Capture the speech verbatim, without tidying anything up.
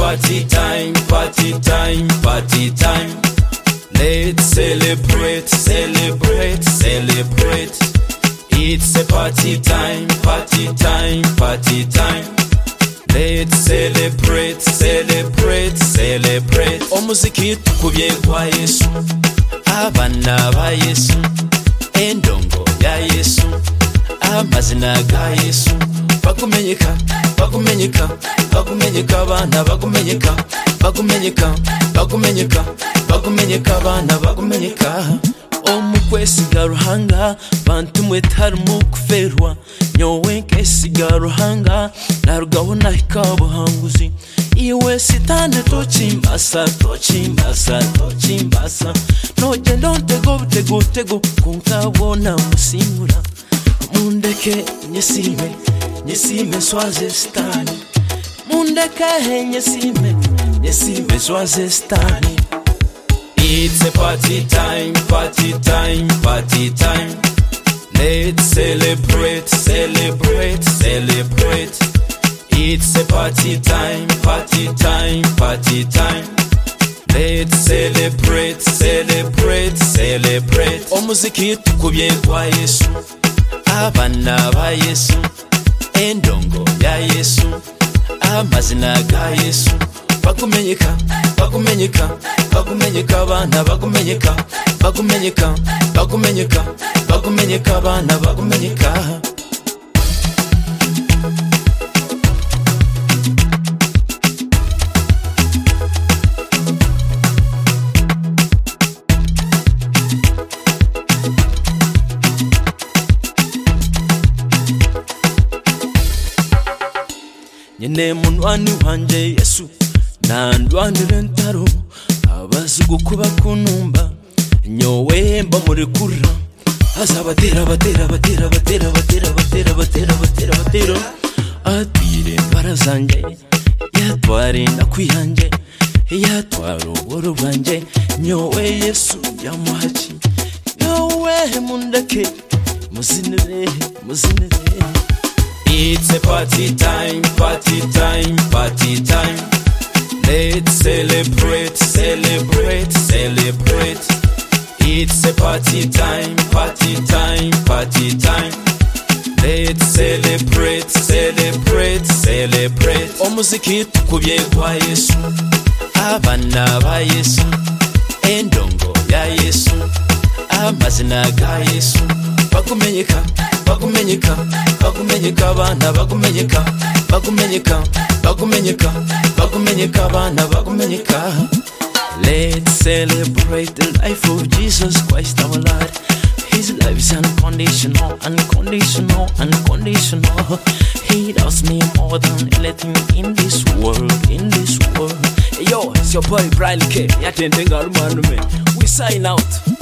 party time, party time, party time. Let's celebrate, celebrate, celebrate. It's a party time, party time, party time. Let's celebrate, celebrate, celebrate. Omuziki tukubye kwa Yesu, abana ba Yesu, endongo ya Yesu, amazina ga Yesu. Bakumenyeka, bakumenyeka, bakumenyeka abana bakumenyeka, bakumenyeka, bakumenyeka, bakumenyeka abana bakumenyeka. Omukwesiga Ruhanga bantu mwetari mukuferwa nyowe nkesiga Ruhanga narugabona ikabuhanguzi iwe sitane tochimbasa tochimbasa tochimbasa nogenda ontego butego butego kunkabona musimbura mundeke nyesime nyesime swaze stani mundeke nyesime nyesime swaze stani. It's a party time, party time, party time. Let's celebrate, celebrate, celebrate. It's a party time, party time, party time. Let's celebrate, celebrate, celebrate. Omuziki tukubye kwa Yesu, abana ba Yesu, endongo ya Yesu, amazina ga Yesu. Bakumenyeka, bakumenyeka, bakumenyeka abana bakumenyeka, bakumenyeka, bakumenyeka, bakumenyeka abana bakumenyeka. Nyine munwani wanje Yesu nandwanire ntaro abazigu kuba kunumba nyowe mba muri kurra azabatera batera batera batera batera batera batera batera batera atire barazanje yatware nakwihanje yatwaro boro banje nyowe Yesu yamuhachi nyowe mundeke muzinire muzinire. It's a party time, party time, party time. Let's celebrate, celebrate, celebrate. It's a party time, party time, party time. Let's celebrate, celebrate, celebrate. Omuziki tukubye kwa Yesu, abana ba Yesu, endongo ya Yesu, amazina ga Yesu. Bakumenyeka, bakumenyeka, bakumenyeka abana bakumenyeka, bakumenyeka, bakumenyeka, bakumenyeka abana bakumenyeka. Let's celebrate the life of Jesus Christ our Lord. His love is unconditional, unconditional, unconditional. He loves me more than anything in this world, in this world. Hey, yo, it's your boy Brian K. Yatendenga Rumanu me. We sign out.